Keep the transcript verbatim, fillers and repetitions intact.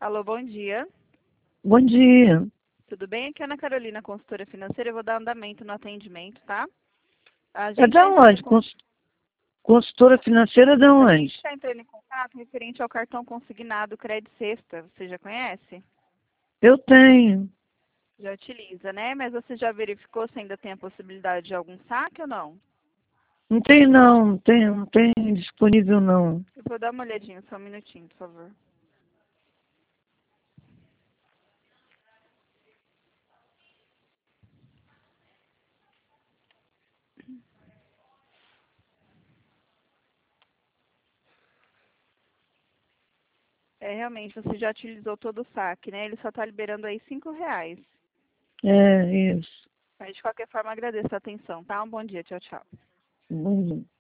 Alô, bom dia. Bom dia. Tudo bem? Aqui é a Ana Carolina, consultora financeira. Eu vou dar andamento no atendimento, tá? A É gente da tá entrando em onde? con- Cons- Consultora financeira da a onde? gente está entrando em contato referente ao cartão consignado Credit Sexta. Você já conhece? Eu tenho. Já utiliza, né? Mas você já verificou se ainda tem a possibilidade de algum saque ou não? Não tem não, não tem, não tem disponível não. Eu vou dar uma olhadinha, só um minutinho, por favor. É, realmente, você já utilizou todo o saque, né? Ele só está liberando aí cinco reais. É, isso. Mas, de qualquer forma, agradeço a atenção, tá? Um bom dia. Tchau, tchau. Bom dia.